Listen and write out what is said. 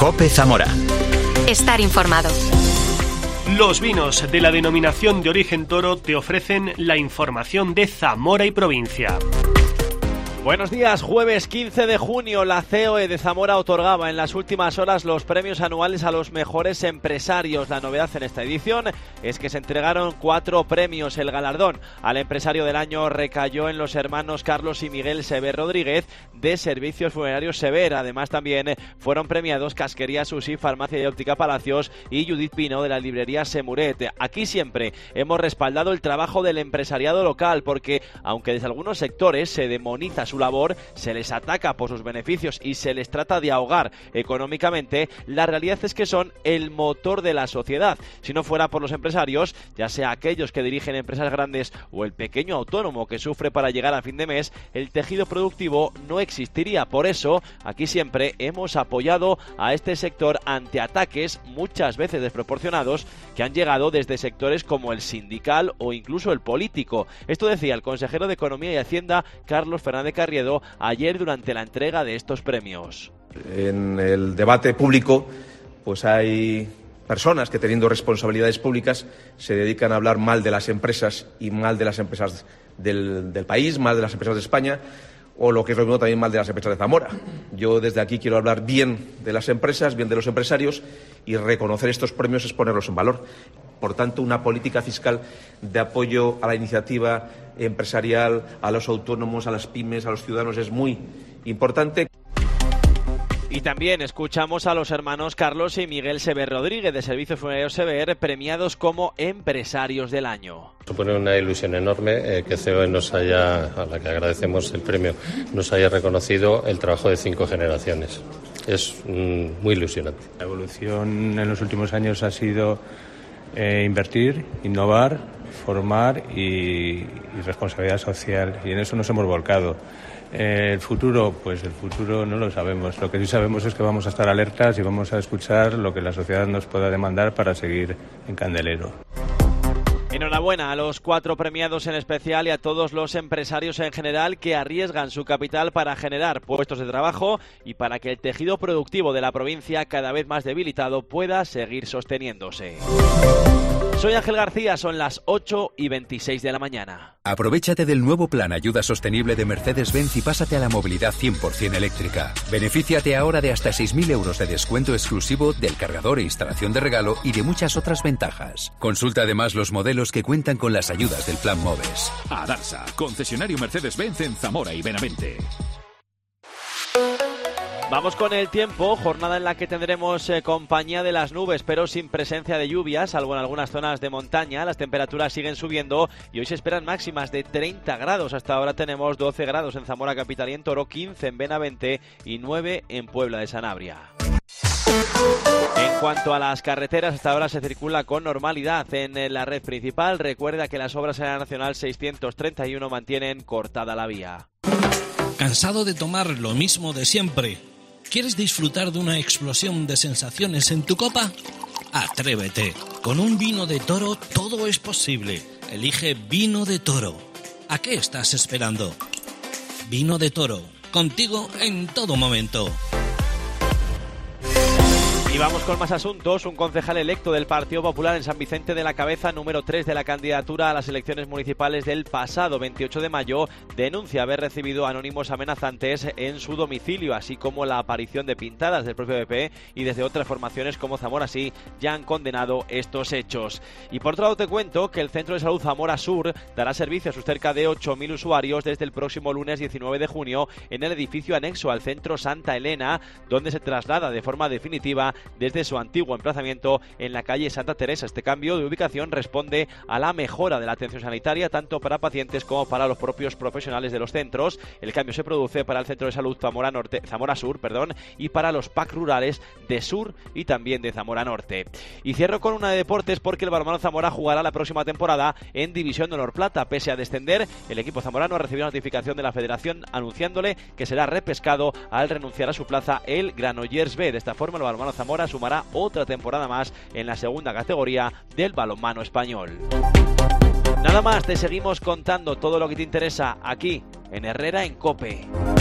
COPE Zamora. Estar informado. Los vinos de la denominación de origen Toro te ofrecen la información de Zamora y provincia. Buenos días, jueves 15 de junio, la COE de Zamora otorgaba en las últimas horas los premios anuales a los mejores empresarios. La novedad en esta edición es que se entregaron 4 premios. El galardón al empresario del año recayó en los hermanos Carlos y Miguel Sever Rodríguez de Servicios Funerarios Sever. Además también fueron premiados Casquería Susi, Farmacia y Óptica Palacios y Judith Pino de la librería Semuret. Aquí siempre hemos respaldado el trabajo del empresariado local porque, aunque desde algunos sectores se demoniza su labor, se les ataca por sus beneficios y se les trata de ahogar económicamente, la realidad es que son el motor de la sociedad. Si no fuera por los empresarios, ya sea aquellos que dirigen empresas grandes o el pequeño autónomo que sufre para llegar a fin de mes, el tejido productivo no existiría. Por eso, aquí siempre hemos apoyado a este sector ante ataques muchas veces desproporcionados que han llegado desde sectores como el sindical o incluso el político. Esto decía el consejero de Economía y Hacienda, Carlos Fernández Carriedo, ayer durante la entrega de estos premios. En el debate público, pues hay personas que, teniendo responsabilidades públicas, se dedican a hablar mal de las empresas y mal de las empresas del país, mal de las empresas de España, o lo que es lo mismo, también mal de las empresas de Zamora. Yo desde aquí quiero hablar bien de las empresas, bien de los empresarios, y reconocer estos premios es ponerlos en valor. Por tanto, una política fiscal de apoyo a la iniciativa empresarial, a los autónomos, a las pymes, a los ciudadanos es muy importante. Y también escuchamos a los hermanos Carlos y Miguel Sever Rodríguez de Servicios Funerarios Sever, premiados como empresarios del año. Supone una ilusión enorme que COE a la que agradecemos el premio, nos haya reconocido el trabajo de 5 generaciones. Es muy ilusionante. La evolución en los últimos años ha sido invertir, innovar, formar y responsabilidad social, y en eso nos hemos volcado. El futuro, pues el futuro no lo sabemos. Lo que sí sabemos es que vamos a estar alertas y vamos a escuchar lo que la sociedad nos pueda demandar para seguir en candelero. Enhorabuena a los 4 premiados en especial y a todos los empresarios en general que arriesgan su capital para generar puestos de trabajo y para que el tejido productivo de la provincia, cada vez más debilitado, pueda seguir sosteniéndose. Soy Ángel García, son las 8:26 de la mañana. Aprovéchate del nuevo plan Ayuda Sostenible de Mercedes-Benz y pásate a la movilidad 100% eléctrica. Benefíciate ahora de hasta 6.000 euros de descuento exclusivo del cargador e instalación de regalo y de muchas otras ventajas. Consulta además los modelos que cuentan con las ayudas del plan MOVES. Adarsa, concesionario Mercedes-Benz en Zamora y Benavente. Vamos con el tiempo, jornada en la que tendremos compañía de las nubes, pero sin presencia de lluvias, salvo en algunas zonas de montaña. Las temperaturas siguen subiendo y hoy se esperan máximas de 30 grados. Hasta ahora tenemos 12 grados en Zamora capital y en Toro, 15 en Benavente y 9 en Puebla de Sanabria. En cuanto a las carreteras, hasta ahora se circula con normalidad en la red principal. Recuerda que las obras en la Nacional 631 mantienen cortada la vía. ¿Cansado de tomar lo mismo de siempre? ¿Quieres disfrutar de una explosión de sensaciones en tu copa? Atrévete. Con un vino de Toro todo es posible. Elige Vino de Toro. ¿A qué estás esperando? Vino de Toro. Contigo en todo momento. Y vamos con más asuntos. Un concejal electo del Partido Popular en San Vicente de la Cabeza, número 3 de la candidatura a las elecciones municipales del pasado 28 de mayo, denuncia haber recibido anónimos amenazantes en su domicilio, así como la aparición de pintadas del propio PP, y desde otras formaciones como Zamora Sí ya han condenado estos hechos. Y por otro lado te cuento que el Centro de Salud Zamora Sur dará servicio a sus cerca de 8.000 usuarios desde el próximo lunes 19 de junio en el edificio anexo al Centro Santa Elena, donde se traslada de forma definitiva desde su antiguo emplazamiento en la calle Santa Teresa. Este cambio de ubicación responde a la mejora de la atención sanitaria tanto para pacientes como para los propios profesionales de los centros. El cambio se produce para el Centro de Salud Zamora Sur, y para los PAC rurales de Sur y también de Zamora Norte. Y cierro con una de deportes porque el balonmano Zamora jugará la próxima temporada en División de Honor Plata. Pese a descender, el equipo zamorano ha recibido notificación de la Federación anunciándole que será repescado al renunciar a su plaza el Granollers B. De esta forma, el balonmano Zamora sumará otra temporada más en la segunda categoría del balonmano español. Nada más, te seguimos contando todo lo que te interesa aquí en Herrera en COPE.